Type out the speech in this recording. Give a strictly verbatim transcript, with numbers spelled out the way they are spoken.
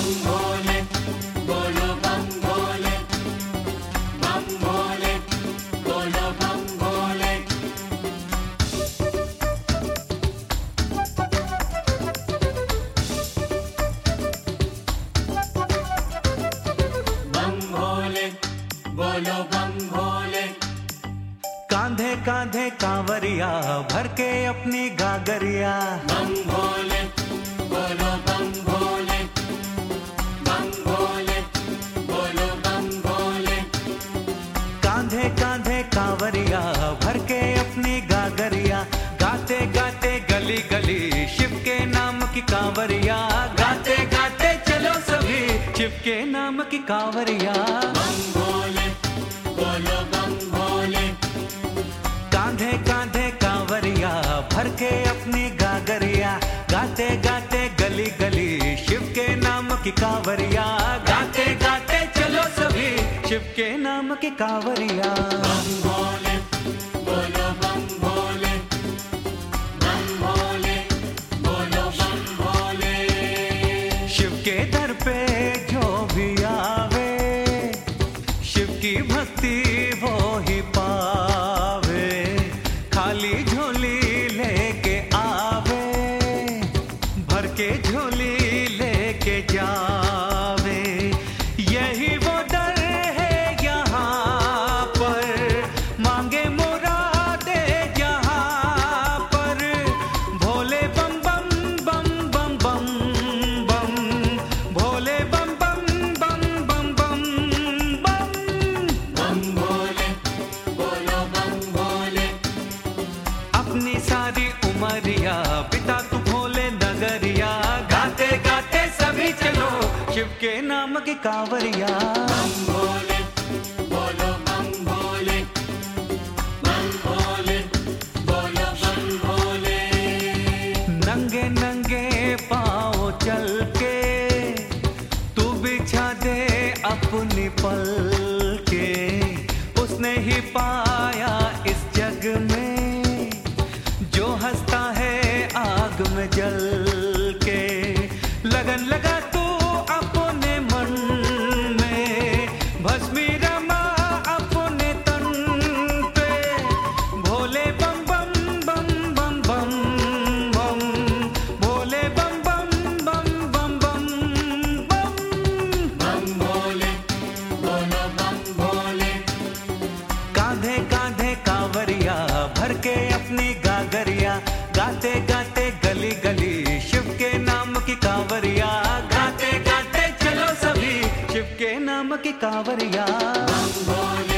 बम भोले, बोलो बम भोले, बम भोले, बोलो बम भोले। बम भोले, बोलो बम भोले। कांधे कांधे कांवरिया भर के अपनी गागरिया। बम भोले, बोलो बम भोले, बम भोले, बोलो बम भोले। कांधे कांधे कांवरिया भर के अपनी गागरिया। गाते गाते गली गली शिव के नाम की कांवरिया। गाते गाते चलो सभी शिव के नाम की कांवरिया। बम भोले, बोलो बम भोले। कांधे कांधे कांवरिया भर के अपनी गागरिया। गाते गाते गली गली शिव के नाम की कांवरिया। गाते गाते चलो सभी शिव के नाम की कांवरिया। बम भोले, बोलो बम भोले, बम भोले, बोलो बम भोले। शिव के दर पे जो भी आवे शिव की भक्ति वो ही पावे। खाली झोली लेके आवे भर के झोली लेके जावे। यही वो दर है यहाँ पर मांगे मुरादे यहाँ पर। भोले बम बम बम बम बम बम भोले बम बम बम बम बम बम। बम भोले, बोलो बम भोले। अपनी सारी उमरिया पिता तू भोले नगरिया। गाते गाते सभी चलो शिव के नाम की कांवरिया। बम भोले, बोलो बम भोले, बम भोले, बोलो बम भोले। नंगे नंगे पाँव चल के तू बिछा दे अपनी पल के। उसने ही पाया इस जग में जो हंसता है आग में जल के। लगन लगा तू अपने मन में भस्मी रमा अपने तन पे। भोले बम बम बम बम बम बम भोले बम बम बम बम बम बम। बम भोले, बोलो बम भोले। कांधे कांधे कांवरिया भर के अपनी गागरिया। गाते गाते गली गली शिव के नाम की कांवरिया। गाते गाते चलो सभी शिव के नाम की कांवरिया। बम भोले,